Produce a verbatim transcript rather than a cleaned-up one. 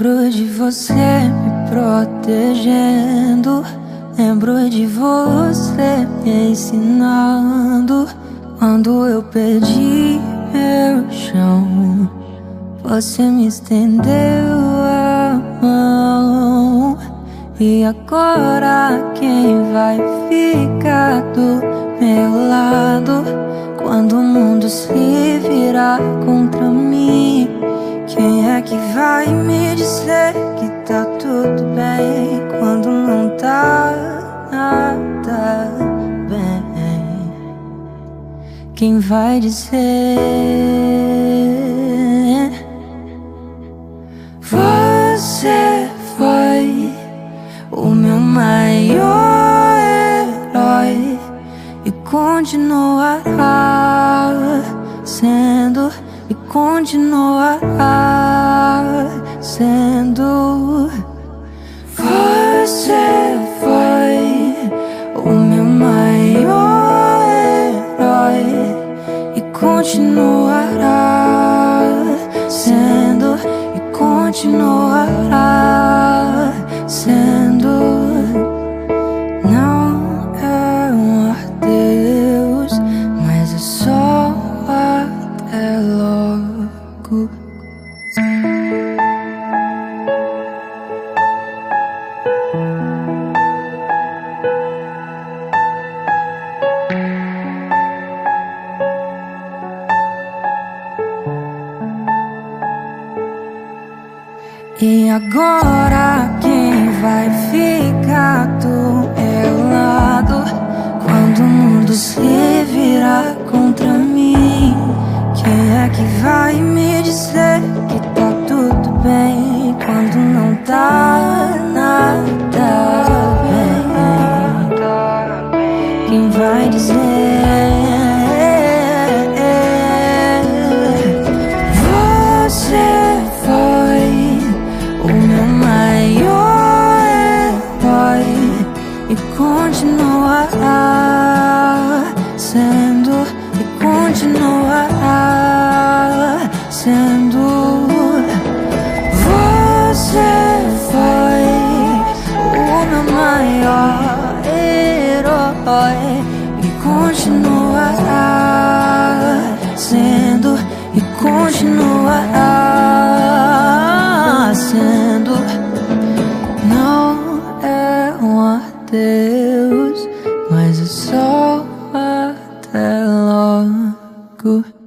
Lembro de você me protegendo, lembro de você me ensinando. Quando eu perdi meu chão, você me estendeu a mão. E agora quem vai ficar do meu lado quando o mundo se virar contra mim? Quem é que vai me dizer que tá tudo bem quando não tá nada bem? Quem vai dizer? Você foi o meu maior herói e continuará sendo, e continuará sendo. Você foi o meu maior herói e continuará sendo, e continuará sendo. Não é um adeus, mas é só até logo. E agora quem vai ficar do meu lado quando o mundo se virar contra mim? Quem é que vai me dizer que tá tudo bem quando não tá nada bem? Quem vai dizer? Você foi o meu maior herói e continuará sendo, e continuará sendo. Você foi o meu maior herói e continuará sendo, e continuará sendo. Não é um adeus, mas é só até logo.